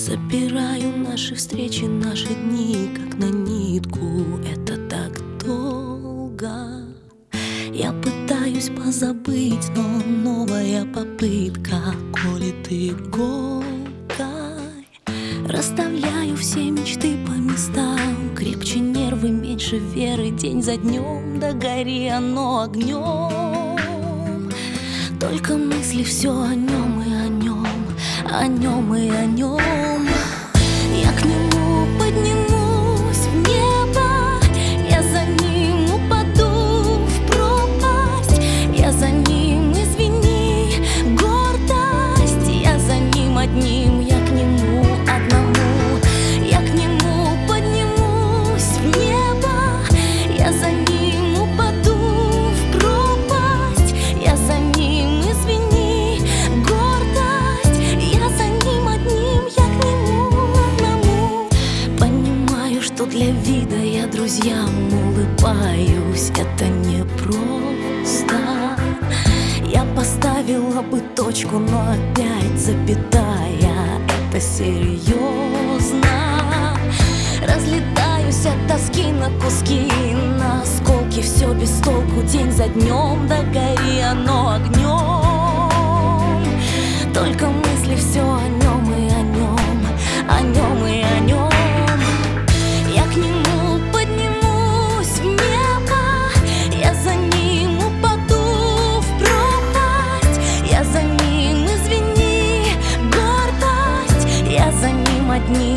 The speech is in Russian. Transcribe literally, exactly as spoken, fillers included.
Собираю наши встречи, наши дни, как на нитку. Это так долго. Я пытаюсь позабыть, но новая попытка колет иголкой. Расставляю все мечты по местам, крепче нервы, меньше веры. День за днем, да гори оно огнем. Только мысли все о нем и о нем, о нем и о нем. Я к нему поднимусь в небо, я за ним упаду в пропасть. Я за ним, извини, гордость. Я за ним одним, я к нему одному. Я к нему поднимусь в небо, я за ним упаду в пропасть. Я за ним, извини, гордость. Я за ним одним, я к нему одному. Понимаю, что для вида я друзьям улыбаюсь. Это непросто. Я поставила бы точку, но опять запятая. Это серьезно. Разлетаюсь от тоски на куски, на осколки, все без толку. День за днем, да гори оно огнем. Только мысли все о нем и о нем, о нем и о нем. Я к нему поднимусь в небо, я за ним упаду в пропасть. Я за ним, извини, гордость. Я за ним одним.